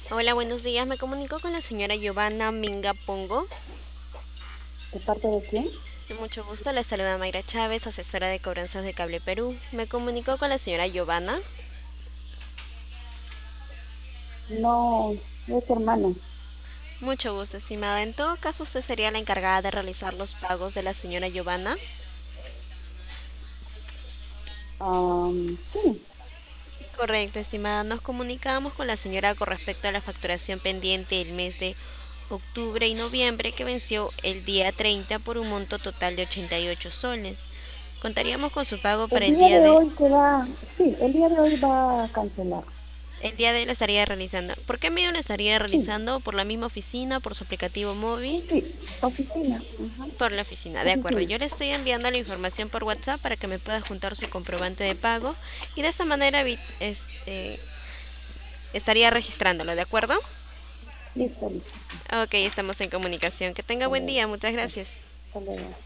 Hola, buenos días. Me comunico con la señora Giovanna Minga Pongo. ¿De parte de quién? De mucho gusto, la saluda Mayra Chávez, asesora de cobranzas de Cable Perú. Me comunico con la señora Giovanna. No, es hermana. Mucho gusto, estimada. En todo caso, usted sería la encargada de realizar los pagos de la señora Giovanna. Sí, Correcto, estimada. Nos comunicábamos con la señora con respecto a la facturación pendiente el mes de octubre y noviembre que venció el día 30 por un monto total de 88 soles. Contaríamos con su pago el para el día día de de... hoy se va, sí, el día de hoy va a cancelar. El día de hoy lo estaría realizando. ¿Por qué medio lo estaría Sí, realizando? ¿Por la misma oficina? ¿Por su aplicativo móvil? sí, sí, oficina, ajá, Por la oficina, de acuerdo. oficina. Yo le estoy enviando la información por WhatsApp para que me pueda juntar su comprobante de pago y de esta manera estaría registrándolo, ¿de acuerdo? Listo, listo, sí. Ok, estamos en comunicación. Que tenga Hasta buen luego. día, muchas Gracias. gracias. Hasta luego.